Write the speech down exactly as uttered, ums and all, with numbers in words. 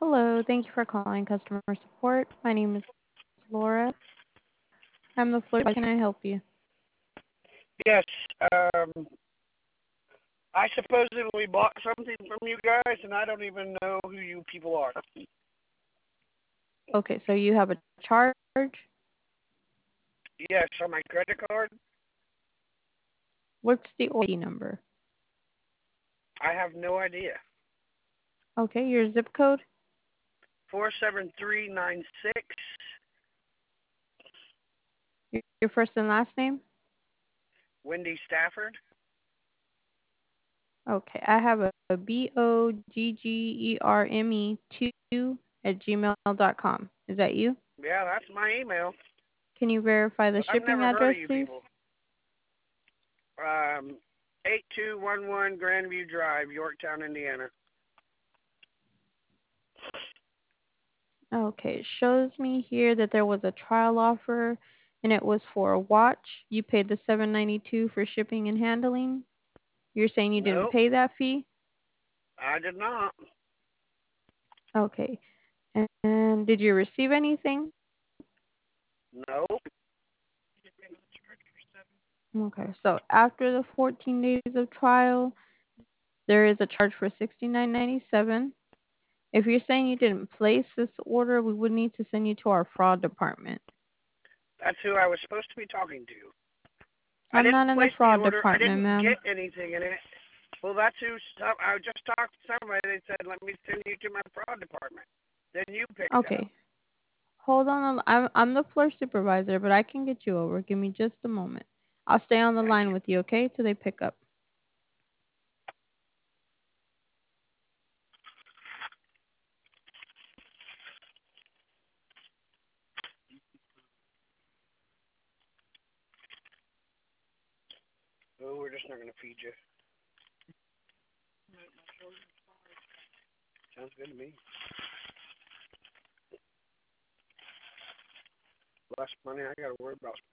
Hello, thank you for calling customer support. My name is Laura. I'm the floor. How can I help you? Yes, um, I supposedly bought something from you guys, and I don't even know who you people are. Okay, so you have a charge. Yes, on my credit card, What's the O I D number? I have no idea. Okay, your zip code. Four seven three nine six, Your your first and last name. Wendy Stafford. Okay, I have a, a B O G G E R M E two at gmail dot com. Is that you? Yeah, that's my email, Can you verify the but I've shipping never heard address, of you please? people. Um, eight two one one Grandview Drive, Yorktown, Indiana. Okay, it shows me here that there was a trial offer and it was for a watch. You paid the seven ninety-two for shipping and handling. You're saying you didn't Nope, pay that fee? I did not. Okay. And, and did you receive anything? Nope. Okay. So after the fourteen days of trial, there is a charge for sixty-nine ninety-seven. If you're saying you didn't place this order, we would need to send you to our fraud department. That's who I was supposed to be talking to. I I'm not didn't in the place the fraud order. I department, didn't ma'am. get anything in it. Well, that's who. Some, I just talked to somebody. They said, "Let me send you to my fraud department." Then you picked up. Okay. Hold on. I'm I'm the floor supervisor, but I can get you over. Give me just a moment. I'll stay on the Thank line you. with you, okay, till they pick up. Oh, we're just not gonna feed you. Sounds good to me. Less money I gotta worry about